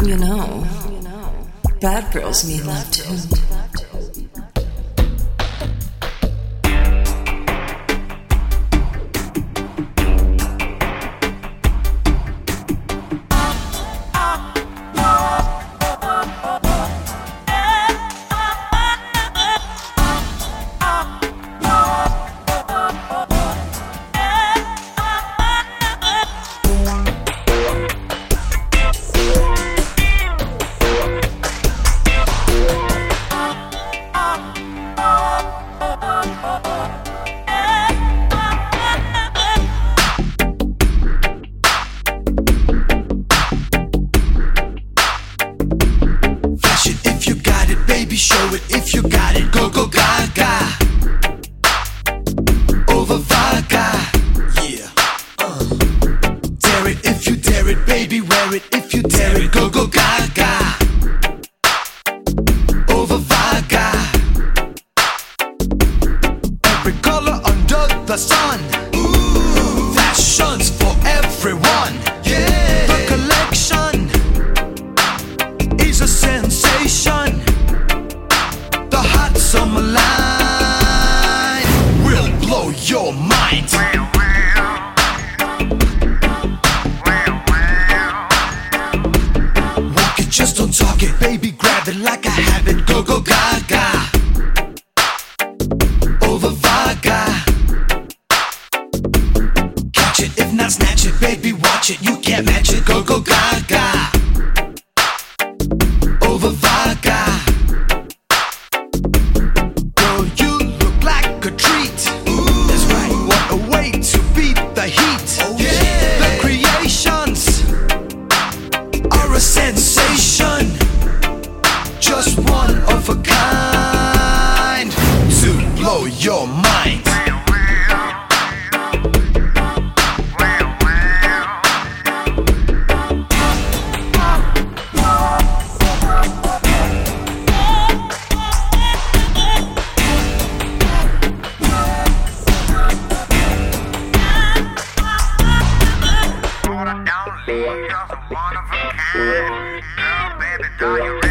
You know, bad girls need love too. Show it if you got it, go go gaga. Over Vaga, yeah. Dare it if you dare it, baby. Wear it if you dare it, go go gaga. Over Vaga. Every color under the sun. Ooh, fashion's for everyone. Yeah, the collection is a sensation. The hot summer line will blow your mind. Walk it, just don't talk it, baby. Grab it like a habit. Go go gaga. Over Vaga. Catch it, if not snatch it, baby. Watch it, you can't match it. Go go gaga. Over Vaga. Sensation, just one of a kind to blow your mind. Girl, baby, girl, you